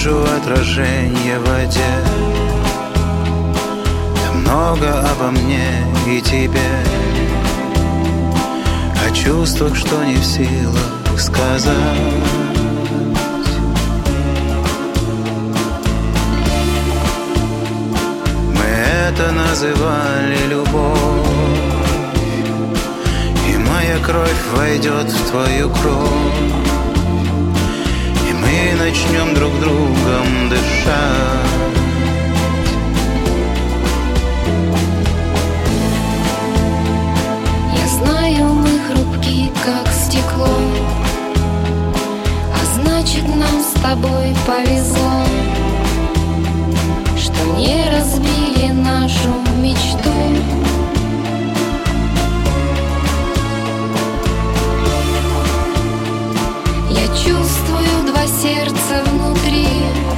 вижу отражение в воде. Да много обо мне и тебе, о чувствах, что не в силах сказать. Мы это называли любовь, и моя кровь войдет в твою кровь, и мы начнем друг другом дышать. Я знаю, мы хрупки, как стекло, а значит, нам с тобой повезло, что не разбили нашу мечту. Я чувствую два сердца внутри,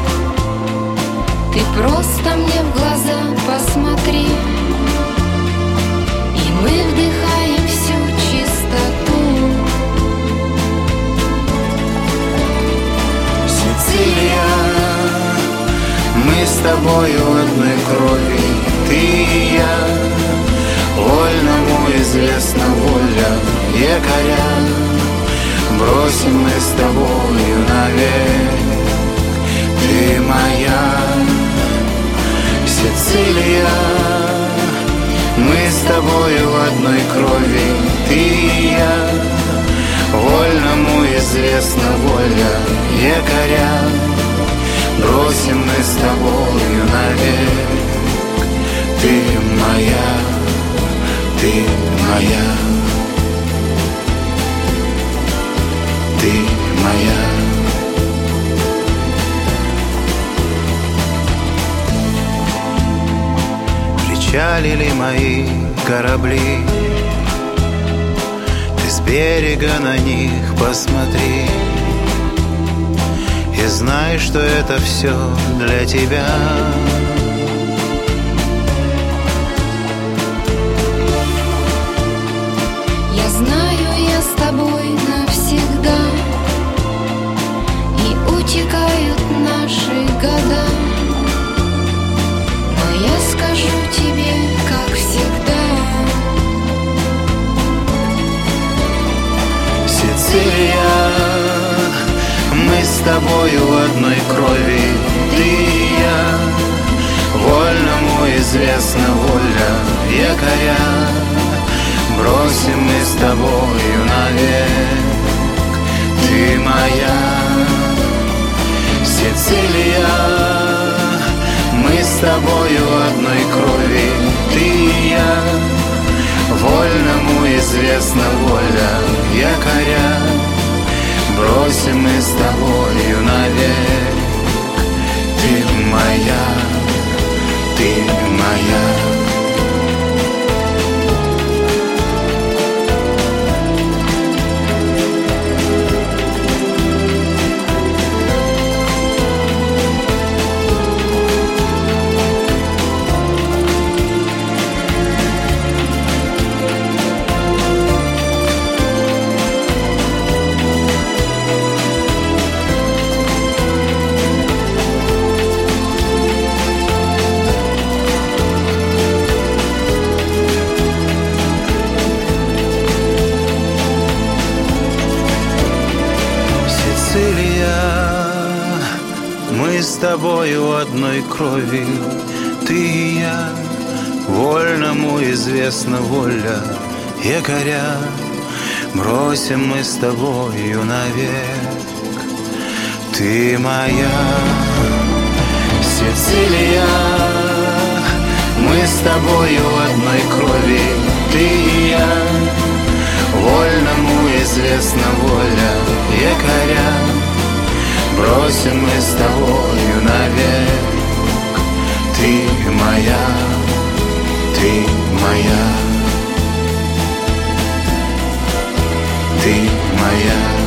ты просто мне в глаза посмотри, и мы вдыхаем всю чистоту. Сицилия, мы с тобою одной крови, ты и я. Вольному известна воля якоря, бросим мы с тобою навек. Ты моя Сицилия, мы с тобою в одной крови, ты и я. Вольному известна воля якоря, бросим мы с тобою навек. Ты моя, ты моя, ты моя. Причалили мои корабли, ты с берега на них посмотри, и знай, что это все для тебя. Я знаю, я с тобой навсегда, и утекают наши года, но я скажу тебе, как всегда. Сицилия, мы с тобою в одной крови, ты и я. Вольному известна воля якоря, бросим мы с тобою навек. Ты моя Сицилия, мы с тобою в одной крови, ты и я. Вольному известна воля якоря, бросим мы с тобою навек. Ты моя, ты моя. Мы с тобою одной крови, ты и я. Вольному известна воля якоря, бросим мы с тобою навек. Ты моя Сицилия, мы с тобою одной крови, ты и я. Вольному известна воля якоря, бросим мы с тобою навек. Ты моя, ты моя, ты моя.